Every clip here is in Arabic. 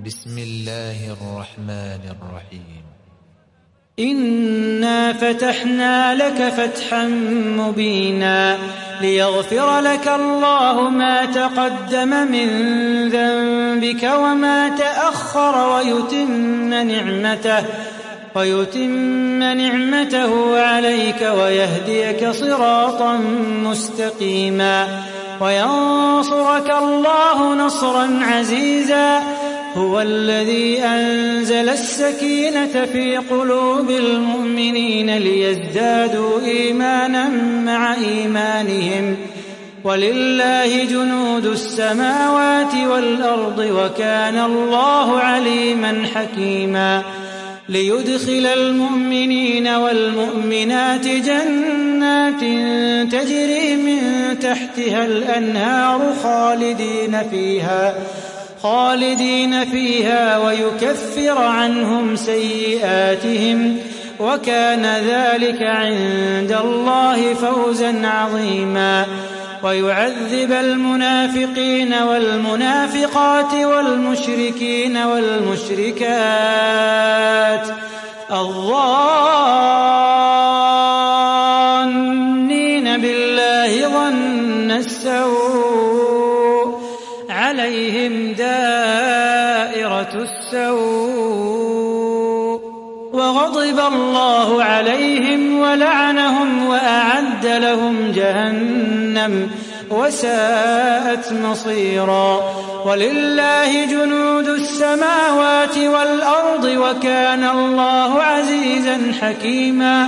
بسم الله الرحمن الرحيم. إنا فتحنا لك فتحا مبينا ليغفر لك الله ما تقدم من ذنبك وما تأخر ويتم نعمته عليك ويهديك صراطا مستقيما وينصرك الله نصرا عزيزا. هو الذي أنزل السكينة في قلوب المؤمنين ليزدادوا إيمانا مع إيمانهم ولله جنود السماوات والأرض وكان الله عليما حكيما. ليدخل المؤمنين والمؤمنات جنات تجري من تحتها الأنهار خالدين فيها ويكفر عنهم سيئاتهم وكان ذلك عند الله فوزا عظيما. ويعذب المنافقين والمنافقات والمشركين والمشركات الظانين بالله ظن السوء عليهم دائرة السوء وغضب الله عليهم ولعنهم وأعد لهم جهنم وساءت مصيرا. ولله جنود السماوات والأرض وكان الله عزيزا حكيما.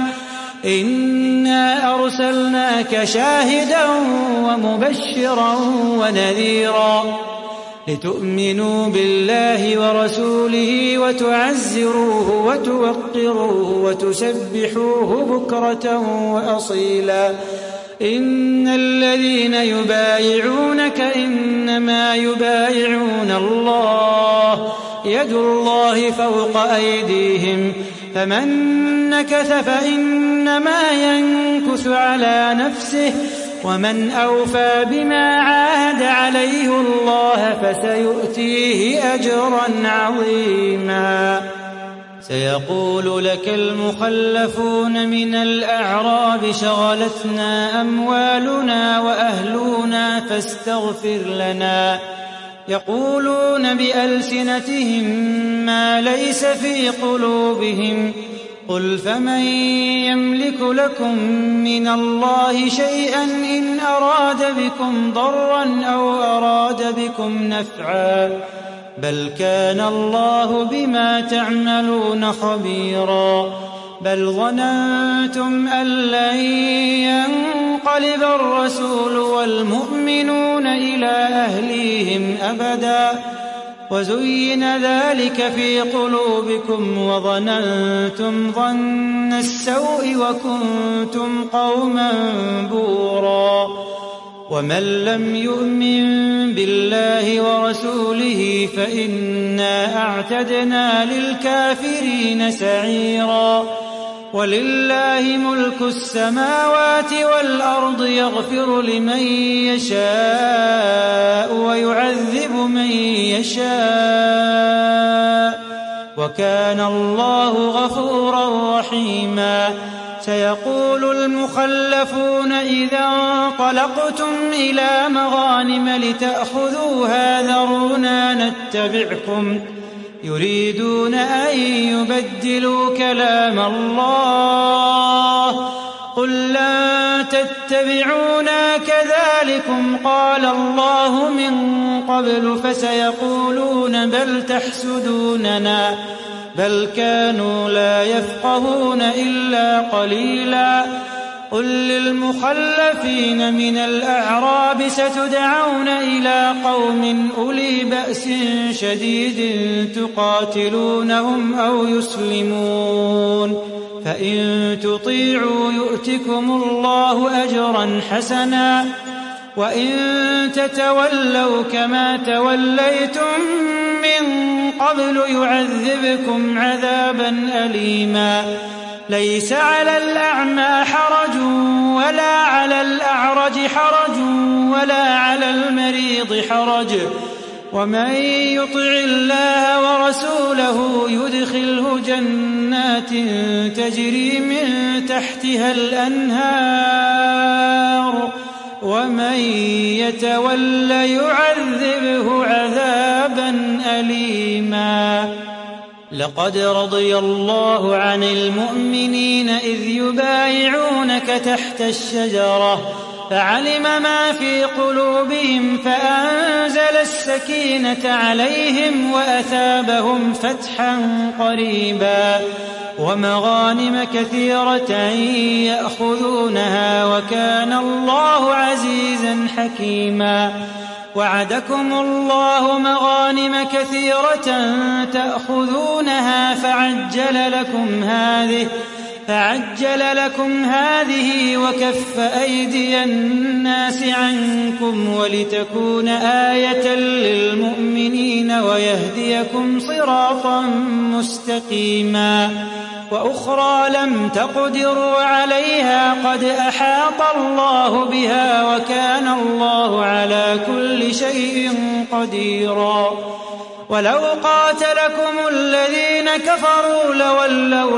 إنا أرسلناك شاهدا ومبشرا ونذيرا لتؤمنوا بالله ورسوله وتعزروه وتوقروه وتسبحوه بكرة وأصيلا. إن الذين يبايعونك إنما يبايعون الله يد الله فوق أيديهم فمن نكث فإنما ينكث على نفسه ومن أوفى بما عاهد عليه الله فسيؤتيه أجرا عظيما. سيقول لك المخلفون من الأعراب شغلتنا أموالنا وأهلنا فاستغفر لنا يقولون بألسنتهم ما ليس في قلوبهم قل فمن يملك لكم من الله شيئا إن أراد بكم ضرا أو أراد بكم نفعا بل كان الله بما تعملون خبيرا. بل ظننتم أن لن ينقلب الرسول والمؤمنون إلى أهليهم أبدا وزين ذلك في قلوبكم وظننتم ظن السوء وكنتم قوما بورا. ومن لم يؤمن بالله ورسوله فإنا أعتدنا للكافرين سعيرا. ولله ملك السماوات والأرض يغفر لمن يشاء ويعذب من يشاء وكان الله غفورا رحيما. سيقول المخلفون إذا انطلقتم إلى مغانم لتأخذوها ذرونا نتبعكم يريدون أن يبدلوا كلام الله قل لن تتبعونا كذلكم قال الله من قبل فسيقولون بل تحسدوننا بل كانوا لا يفقهون إلا قليلا. قل للمخلفين من الأعراب ستدعون إلى قوم أولي بأس شديد تقاتلونهم أو يسلمون فإن تطيعوا يؤتكم الله أجرا حسنا وإن تتولوا كما توليتم من قبل يعذبكم عذابا أليما. ليس على الأعمى حرج ولا على الأعرج حرج ولا على المريض حرج ومن يطع الله ورسوله يدخله جنات تجري من تحتها الأنهار ومن يتول يعذبه عذابا أليما. لقد رضي الله عن المؤمنين إذ يبايعونك تحت الشجرة فعلم ما في قلوبهم فأنزل السكينة عليهم وأثابهم فتحا قريبا ومغانم كثيرة يأخذونها وكان الله عزيزا حكيما. وعدكم الله مغانم كثيرة تأخذونها فعجل لكم هذه وكف أيدي الناس عنكم ولتكون آية للمؤمنين ويهديكم صراطا مستقيما. وأخرى لم تقدروا عليها قد أحاط الله بها وكان الله على كل شيء قديرا. ولو قاتلكم الذين كفروا لولوا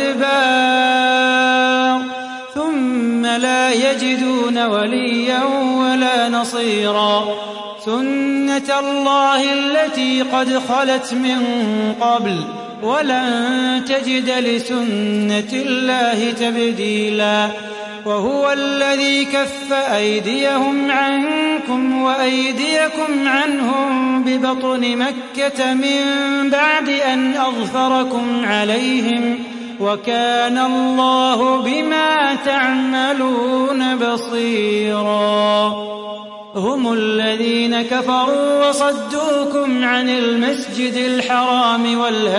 الأدبار ثم لا يجدون وليا ولا نصيرا. سنة الله التي قد خلت من قبل ولن تجد لسنة الله تبديلا. وهو الذي كف أيديهم عنكم وأيديكم عنهم ببطن مكة من بعد أن أظفركم عليهم وكان الله بما تعملون بصيرا. هم الذين كفروا وصدوكم عن المسجد الحرام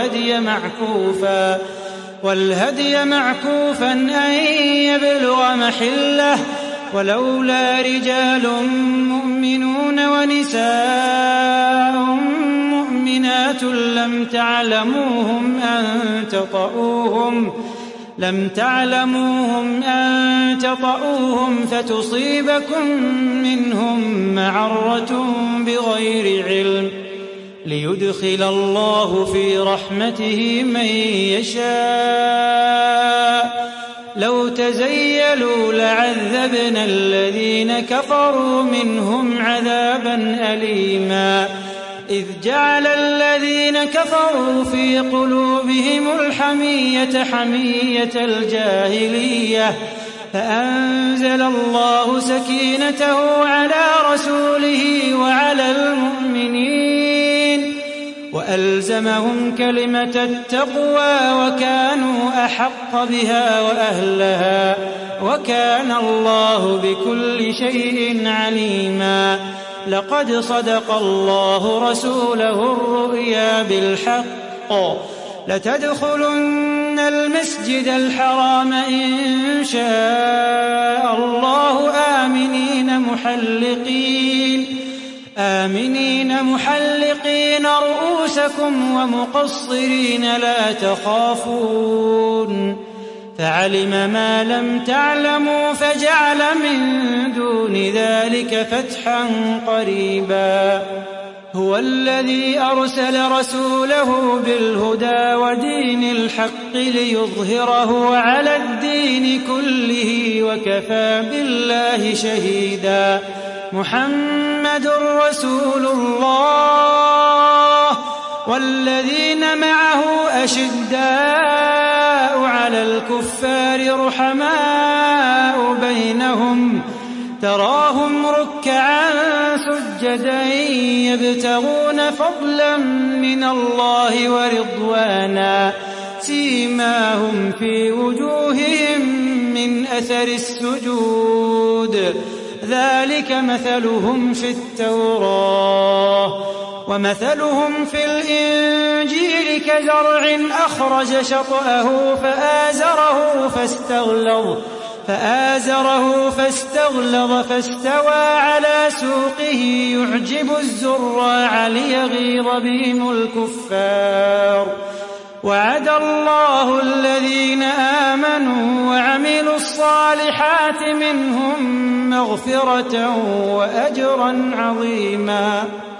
والهدي معكوفا أن يبلغ محله ولولا رجال مؤمنون ونساء مؤمنات لم تعلموهم أن تطؤوهم فتصيبكم منهم معرة بغير علم ليدخل الله في رحمته من يشاء. لو تزيلوا لعذبنا الذين كفروا منهم عذابا أليما. إذ جعل الذين كفروا في قلوبهم الحمية حمية الجاهلية فأنزل الله سكينته على رسوله وعلى المؤمنين وألزمهم كلمة التقوى وكانوا أحق بها وأهلها وكان الله بكل شيء عليما. لقد صدق الله رسوله الرؤيا بالحق لتدخلن المسجد الحرام إن شاء الله آمنين محلقين رؤوسكم ومقصرين لا تخافون فعلم ما لم تعلموا فجعل من دون ذلك فتحا قريبا. هو الذي أرسل رسوله بالهدى ودين الحق ليظهره على الدين كله وكفى بالله شهيدا. محمد رسول الله والذين معه أشداء على الكفار رحماء بينهم تراهم ركعا سجدا يبتغون فضلا من الله ورضوانا سيماهم في وجوههم من أثر السجود ذلك مثلهم في التوراة ومثلهم في الإنجيل كزرع أخرج شطأه فآزره فاستغلظ فاستوى على سوقه يعجب الزراع ليغيظ بهم الكفار. وعد الله الذين آمنوا وعملوا الصالحات منهم مغفرة وأجرا عظيما.